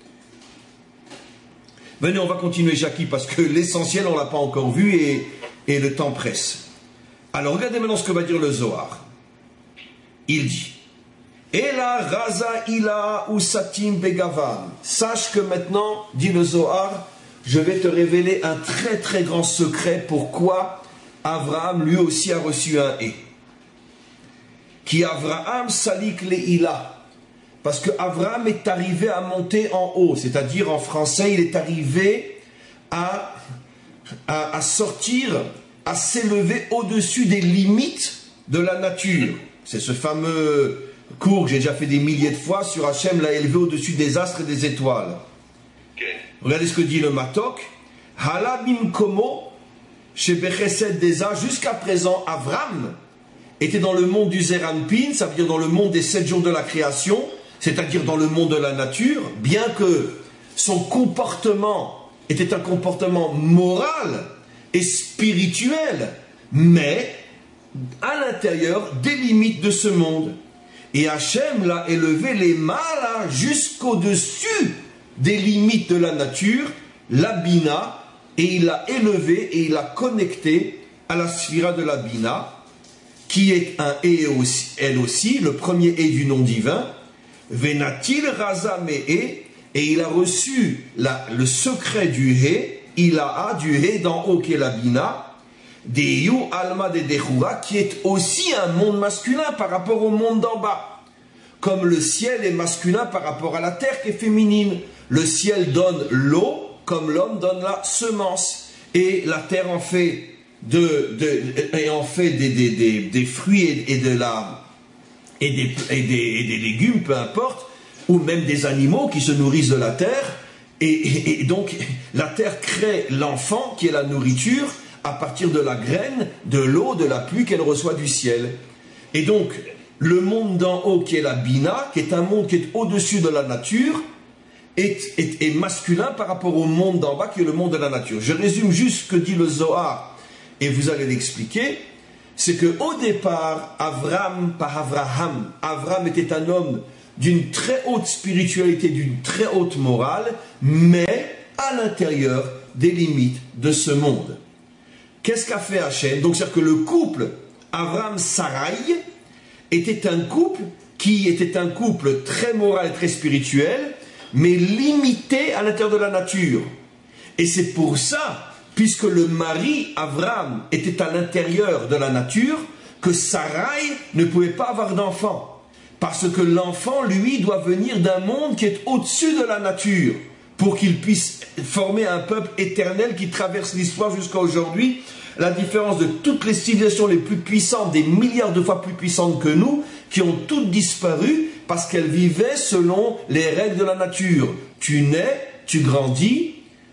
Venez, on va continuer, Jackie, parce que l'essentiel, on ne l'a pas encore vu et le temps presse. Alors, regardez maintenant ce que va dire le Zohar. Il dit, Ela raza ila usatim begavan. Sache que maintenant, dit le Zohar, je vais te révéler un très très grand secret pourquoi Abraham lui aussi a reçu un et. Qui Abraham salik leila. Parce que Abraham est arrivé à monter en haut, c'est-à-dire en français, il est arrivé à sortir, à s'élever au-dessus des limites de la nature. C'est ce fameux cours que j'ai déjà fait des milliers de fois sur Hachem l'a élevé au-dessus des astres et des étoiles. Regardez ce que dit le Matok. Hala bimkomo chez Bechesed Deza, jusqu'à présent, Avram était dans le monde du Zeranpin, ça veut dire dans le monde des 7 jours de la création, c'est-à-dire dans le monde de la nature, bien que son comportement était un comportement moral et spirituel, mais à l'intérieur des limites de ce monde. Et Hachem l'a élevé les malas jusqu'au-dessus des limites de la nature, la Bina, et il l'a élevé et il l'a connecté à la sphira de la Bina, qui est un et aussi, elle aussi, le premier et du nom divin, Venatil Raza Me'e, et il a reçu le secret du He, il a du He d'en haut qui est la Bina, Deyu Alma de Dechura, qui est aussi un monde masculin par rapport au monde d'en bas. Comme le ciel est masculin par rapport à la terre qui est féminine. Le ciel donne l'eau, comme l'homme donne la semence. Et la terre en fait, des fruits et des légumes, peu importe, ou même des animaux qui se nourrissent de la terre. Et donc, la terre crée l'enfant qui est la nourriture à partir de la graine, de l'eau, de la pluie qu'elle reçoit du ciel. Et donc, le monde d'en haut qui est la Bina, qui est un monde qui est au-dessus de la nature, est masculin par rapport au monde d'en bas qui est le monde de la nature. Je résume juste ce que dit le Zohar, et vous allez l'expliquer. C'est qu'au départ, Avram était un homme d'une très haute spiritualité, d'une très haute morale, mais à l'intérieur des limites de ce monde. Qu'est-ce qu'a fait Hachem? Donc c'est-à-dire que le couple Avram-Sarai était un couple qui était un couple très moral et très spirituel, mais limité à l'intérieur de la nature. Et c'est pour ça, puisque le mari Avram était à l'intérieur de la nature, que Sarai ne pouvait pas avoir d'enfant. Parce que l'enfant, lui, doit venir d'un monde qui est au-dessus de la nature, pour qu'il puisse former un peuple éternel qui traverse l'histoire jusqu'à aujourd'hui. La différence de toutes les civilisations les plus puissantes, des milliards de fois plus puissantes que nous, qui ont toutes disparu parce qu'elles vivaient selon les règles de la nature. Tu nais, tu grandis,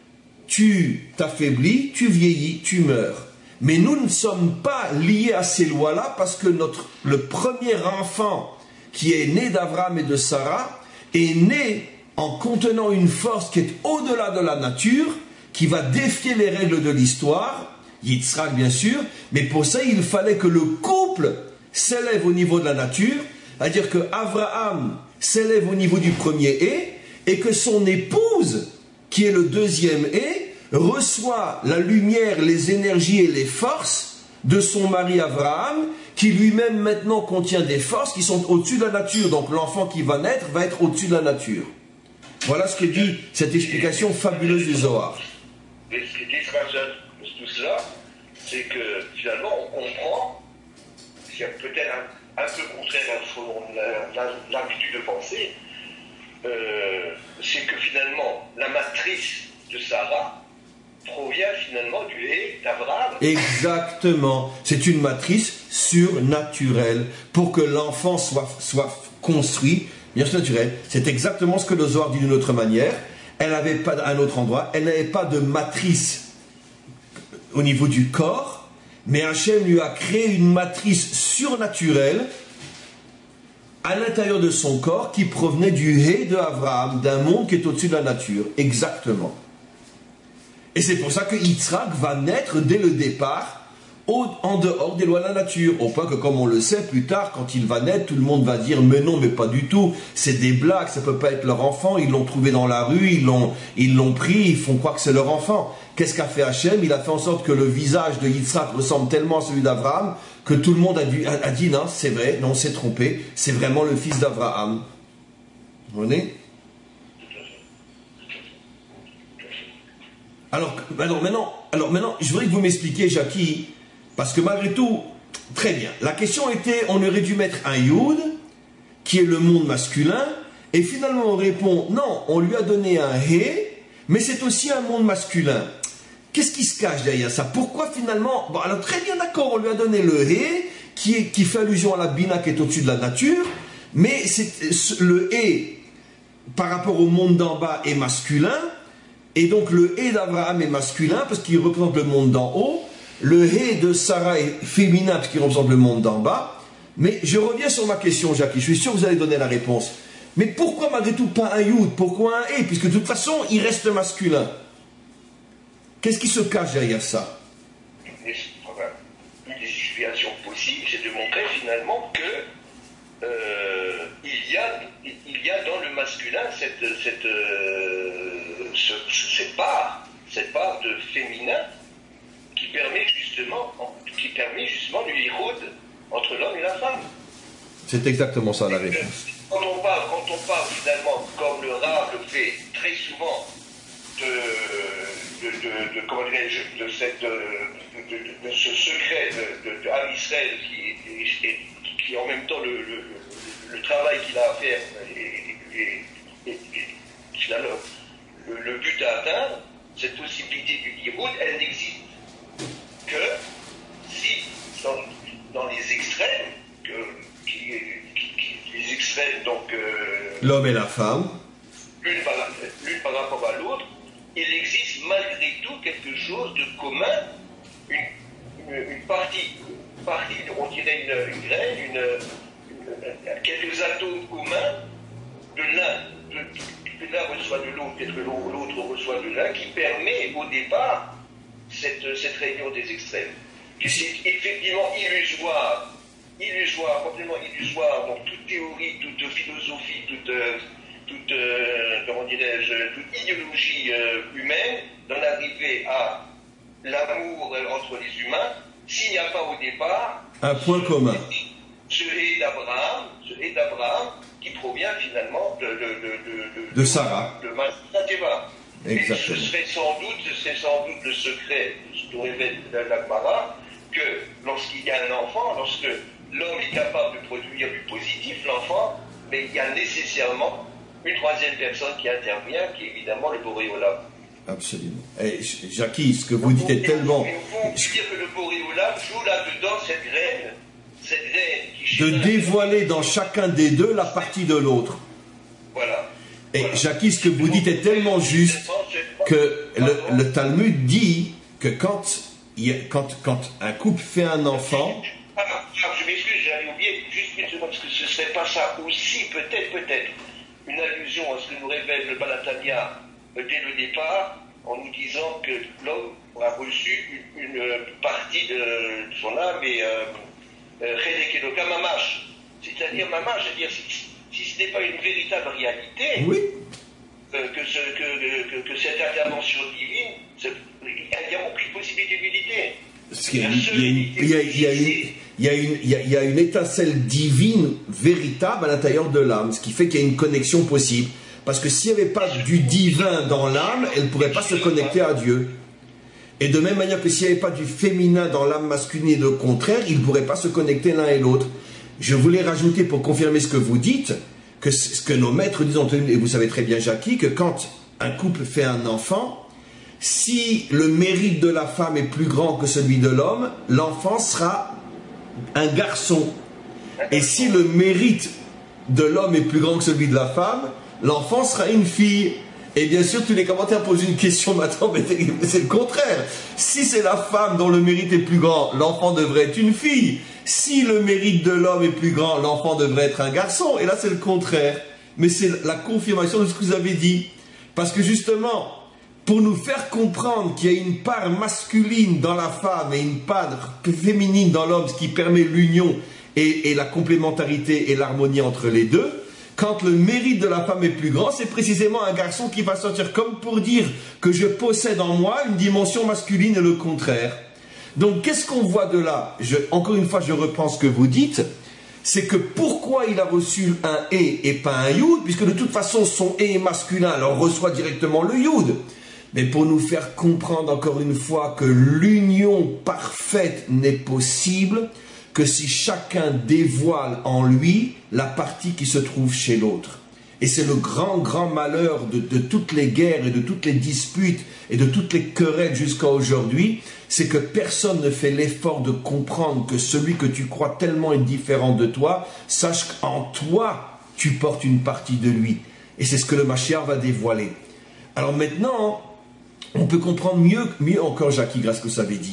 tu t'affaiblis, tu vieillis, tu meurs. Mais nous ne sommes pas liés à ces lois-là parce que le premier enfant qui est né d'Abraham et de Sarah est né en contenant une force qui est au-delà de la nature, qui va défier les règles de l'histoire, Yitzhak bien sûr, mais pour ça il fallait que le couple s'élève au niveau de la nature, c'est-à-dire que Abraham s'élève au niveau du premier et que son épouse, qui est le deuxième reçoit la lumière, les énergies et les forces de son mari Abraham, qui lui-même maintenant contient des forces qui sont au-dessus de la nature. Donc l'enfant qui va naître va être au-dessus de la nature. Voilà ce que dit cette explication fabuleuse du Zohar. Mais ce qui est extraordinaire de tout cela, c'est que finalement on comprend, c'est peut-être un peu contraire à l'habitude de penser, c'est que finalement la matrice de Sarah provient finalement du Hé d'Abraham. Exactement. C'est une matrice surnaturelle pour que l'enfant soit construit, bien sûr naturel. C'est exactement ce que le Zohar dit d'une autre manière. Elle n'avait pas, à un autre endroit, elle n'avait pas de matrice au niveau du corps, mais Hachem lui a créé une matrice surnaturelle à l'intérieur de son corps qui provenait du Hé de Abraham, d'un monde qui est au-dessus de la nature. Exactement. Et c'est pour ça que Yitzhak va naître dès le départ en dehors des lois de la nature. Au point que, comme on le sait, plus tard, quand il va naître, tout le monde va dire « Mais non, mais pas du tout, c'est des blagues, ça ne peut pas être leur enfant, ils l'ont trouvé dans la rue, ils l'ont pris, ils font croire que c'est leur enfant. » Qu'est-ce qu'a fait Hachem? Il a fait en sorte que le visage de Yitzhak ressemble tellement à celui d'Abraham que tout le monde a dit « Non, c'est vrai, non, on s'est trompé, c'est vraiment le fils d'Abraham. » Vous voyez? Alors maintenant, je voudrais que vous m'expliquiez, Jackie, parce que malgré tout, très bien, la question était, on aurait dû mettre un Yud, qui est le monde masculin, et finalement on répond, non, on lui a donné un He, mais c'est aussi un monde masculin. Qu'est-ce qui se cache derrière ça? Pourquoi finalement, bon alors très bien d'accord, on lui a donné le He, qui fait allusion à la Bina qui est au-dessus de la nature, mais le He, par rapport au monde d'en bas, est masculin. Et donc le Hé d'Abraham est masculin parce qu'il représente le monde d'en haut. le hé de Sarah est féminin parce qu'il représente le monde d'en bas. Mais je reviens sur ma question, Jackie. Je suis sûr que vous allez donner la réponse. Mais pourquoi malgré tout pas un Yud? Pourquoi un hé? Puisque de toute façon, il reste masculin. Qu'est-ce qui se cache derrière ça? Une des explications possibles, c'est de montrer finalement que il y a dans le masculin cette part de féminin qui permet justement le yichud entre l'homme et la femme. C'est exactement ça la réponse. Quand on parle finalement, comme le Rav le fait très souvent, de ce secret de Am Israël qui en même temps le travail qu'il a à faire et finalement le but à atteindre, cette possibilité du Yichud, elle n'existe que si dans les extrêmes, les extrêmes donc l'homme et la femme, l'une par rapport à l'autre, il existe malgré tout quelque chose de commun, une partie, on dirait une graine, quelques atomes communs de l'un, que l'un reçoit de l'autre, peut-être que l'autre reçoit de l'un, qui permet au départ cette réunion des extrêmes. C'est effectivement complètement illusoire, donc toute théorie, toute philosophie, toute idéologie humaine d'en arriver à l'amour entre les humains, s'il n'y a pas au départ un point commun. Ce hé d'Abraham qui provient finalement de Sarah. De Théva. Exactement. Et ce serait sans doute le secret dont révèle la Gemara, que lorsqu'il y a un enfant, lorsque l'homme est capable de produire du positif, l'enfant, mais il y a nécessairement une troisième personne qui intervient, qui est évidemment le Boré Olam. Absolument. Et Jackie, ce que vous dites est tellement... Il faut dire que le Boré Olam joue là-dedans cette graine qui... De dévoiler dans chacun des deux la partie de l'autre. Voilà. Et voilà. Jackie, ce que vous dites est tellement juste que le Talmud dit que quand un couple fait un enfant... Je m'excuse, j'avais oublié juste une seconde, parce que ce ne serait pas ça aussi, peut-être, une allusion à ce que nous révèle le Balatania dès le départ, en nous disant que l'homme a reçu une partie de son âme et Chedekeloka Mamash. C'est-à-dire Mamash, c'est-à-dire si ce n'est pas une véritable réalité, oui. que cette intervention divine, il n'y a aucune possibilité d'unité. Il y a une étincelle divine véritable à l'intérieur de l'âme, ce qui fait qu'il y a une connexion possible. Parce que s'il n'y avait pas du divin dans l'âme, elle ne pourrait pas se connecter à Dieu. Et de même manière que s'il n'y avait pas du féminin dans l'âme masculine et le contraire, ils ne pourraient pas se connecter l'un et l'autre. Je voulais rajouter pour confirmer ce que vous dites, que ce que nos maîtres disent, et vous savez très bien Jackie, que quand un couple fait un enfant, si le mérite de la femme est plus grand que celui de l'homme, l'enfant sera un garçon. Et si le mérite de l'homme est plus grand que celui de la femme, l'enfant sera une fille. Et bien sûr, tous les commentaires posent une question maintenant, mais c'est le contraire. Si c'est la femme dont le mérite est plus grand, l'enfant devrait être une fille. Si le mérite de l'homme est plus grand, l'enfant devrait être un garçon. Et là, c'est le contraire. Mais c'est la confirmation de ce que vous avez dit. Parce que justement, pour nous faire comprendre qu'il y a une part masculine dans la femme et une part féminine dans l'homme, ce qui permet l'union et la complémentarité et l'harmonie entre les deux, quand le mérite de la femme est plus grand, c'est précisément un garçon qui va sortir, comme pour dire que je possède en moi une dimension masculine et le contraire. Donc qu'est-ce qu'on voit de là? Encore une fois, je reprends ce que vous dites, c'est que pourquoi il a reçu un « et pas un « yud », puisque de toute façon son « et » est masculin, alors reçoit directement le « yud ». Mais pour nous faire comprendre encore une fois que l'union parfaite n'est possible que si chacun dévoile en lui la partie qui se trouve chez l'autre. Et c'est le grand malheur de toutes les guerres et de toutes les disputes et de toutes les querelles jusqu'à aujourd'hui, c'est que personne ne fait l'effort de comprendre que celui que tu crois tellement est différent de toi, sache qu'en toi, tu portes une partie de lui. Et c'est ce que le Mashiach va dévoiler. Alors maintenant, on peut comprendre mieux encore, Jackie, grâce à ce que vous avez dit.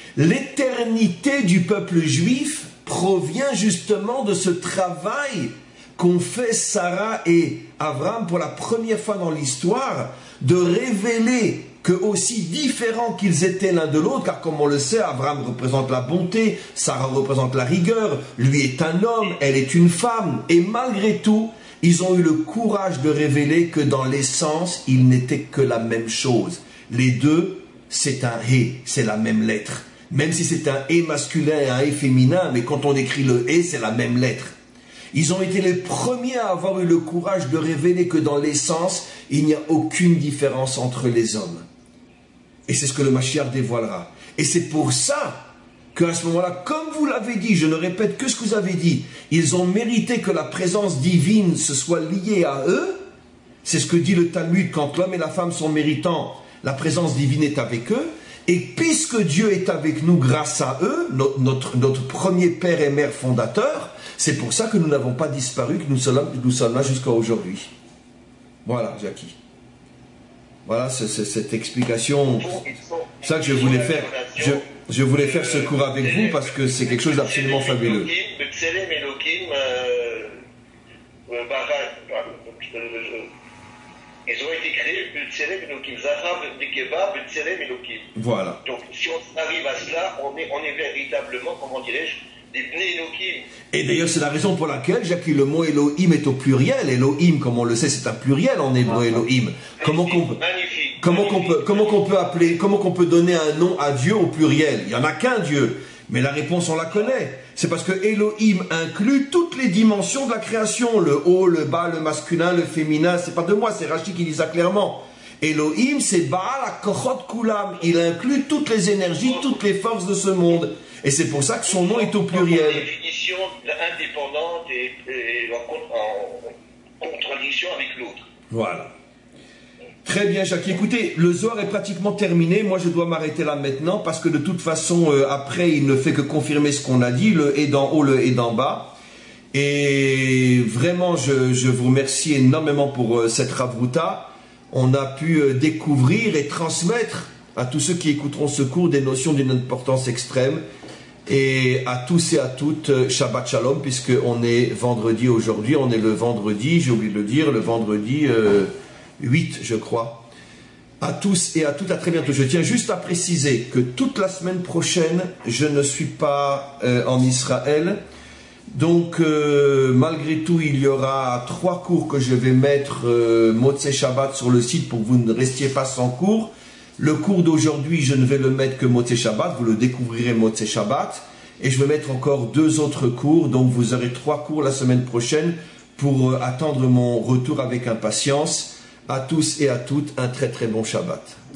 L'éternité du peuple juif provient justement de ce travail qu'ont fait Sarah et Abraham pour la première fois dans l'histoire, de révéler que aussi différents qu'ils étaient l'un de l'autre, car comme on le sait, Abraham représente la bonté, Sarah représente la rigueur, lui est un homme, elle est une femme, et malgré tout, ils ont eu le courage de révéler que dans l'essence, ils n'étaient que la même chose. Les deux, c'est un « hé », c'est la même lettre. Même si c'est un « hé » masculin et un « hé » féminin, mais quand on écrit le « hé », c'est la même lettre. Ils ont été les premiers à avoir eu le courage de révéler que dans l'essence, il n'y a aucune différence entre les hommes. Et c'est ce que le Mashiach dévoilera. Et c'est pour ça qu'à ce moment-là, comme vous l'avez dit, je ne répète que ce que vous avez dit, ils ont mérité que la présence divine se soit liée à eux. C'est ce que dit le Talmud, quand l'homme et la femme sont méritants, la présence divine est avec eux. Et puisque Dieu est avec nous grâce à eux, notre premier père et mère fondateur, c'est pour ça que nous n'avons pas disparu, que nous sommes là jusqu'à aujourd'hui. Voilà, Jackie. Voilà, c'est cette explication. C'est ça que je voulais faire. Je voulais faire ce cours avec vous parce que c'est quelque chose d'absolument fabuleux. Ils ont été créés, voilà. Donc, si on arrive à cela, on est véritablement, comment dirais-je, des Bnei Elohim. Et d'ailleurs, c'est la raison pour laquelle, Jackie, le mot Elohim est au pluriel. Elohim, comme on le sait, c'est un pluriel en hébreu, Elohim. Comment qu'on peut donner un nom à Dieu au pluriel? Il n'y en a qu'un Dieu. Mais la réponse, on la connaît. C'est parce que Elohim inclut toutes les dimensions de la création. Le haut, le bas, le masculin, le féminin. C'est pas de moi, c'est Rashi qui dit ça clairement. Elohim, c'est Baal HaKochot Kulam. Il inclut toutes les énergies, toutes les forces de ce monde. Et c'est pour ça que son nom est au pluriel. Une définition indépendante et en contradiction avec l'autre. Voilà. Très bien, Jacques. Écoutez, le Zohar est pratiquement terminé. Moi, je dois m'arrêter là maintenant parce que de toute façon, après, il ne fait que confirmer ce qu'on a dit, le « et d'en haut, le « et d'en bas ». Et vraiment, je vous remercie énormément pour cette Ravruta. On a pu découvrir et transmettre à tous ceux qui écouteront ce cours des notions d'une importance extrême. Et à tous et à toutes, Shabbat Shalom, puisqu'on est vendredi aujourd'hui. On est le vendredi, j'ai oublié de le dire, le vendredi 8, je crois. À tous et à toutes, à très bientôt. Je tiens juste à préciser que toute la semaine prochaine, je ne suis pas en Israël. Donc, malgré tout, il y aura 3 cours que je vais mettre Motzei Shabbat sur le site pour que vous ne restiez pas sans cours. Le cours d'aujourd'hui, je ne vais le mettre que Motzei Shabbat, vous le découvrirez Motzei Shabbat. Et je vais mettre encore 2 autres cours, donc vous aurez 3 cours la semaine prochaine pour attendre mon retour avec impatience. À tous et à toutes, un très très bon Shabbat.